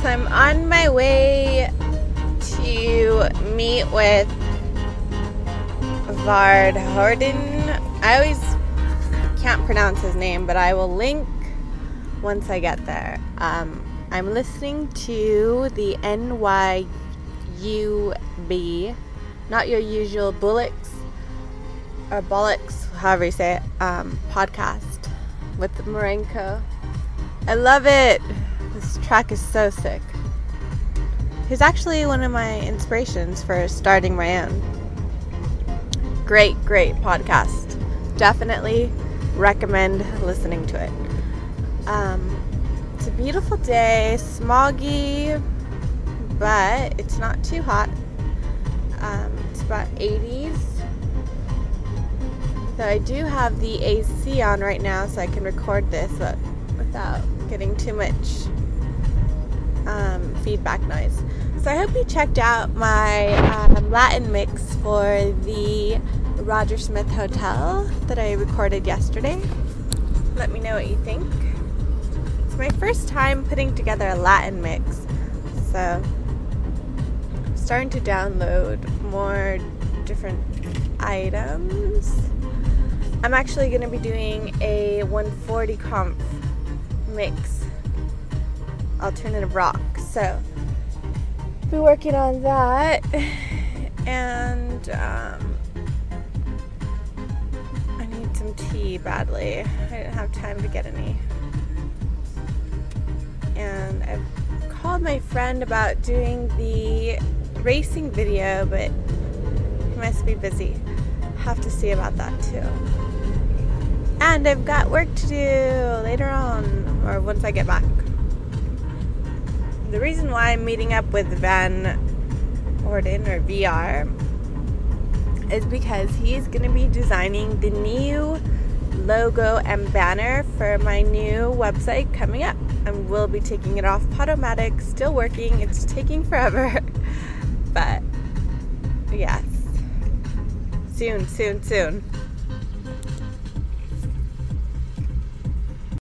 So I'm on my way to meet with Vard Horden. I always can't pronounce his name, but I will link once I get there. I'm listening to the NYUB, Not Your Usual Bullocks, or Bollocks, however you say it, podcast with Marenko. I love it. This track is so sick. He's actually one of my inspirations for starting my own. Great podcast. Definitely recommend listening to it. It's a beautiful day, smoggy, but it's not too hot. It's about 80s. So I do have the AC on right now, so I can record this, but without getting too much feedback noise. So I hope you checked out my Latin mix for the Roger Smith Hotel that I recorded yesterday. Let me know what you think. It's my first time putting together a Latin mix, so I'm starting to download more different items. I'm actually going to be doing a 140 comp mix, alternative rock, so be working on that. And I need some tea badly. I didn't have time to get any. And I've called my friend about doing the racing video, but he must be busy. Have to see about that too. And I've got work to do later on, or once I get back. The reason why I'm meeting up with Van Orden, or VR, is because he's going to be designing the new logo and banner for my new website coming up. And we'll be taking it off Podomatic, still working. It's taking forever. But yes, soon.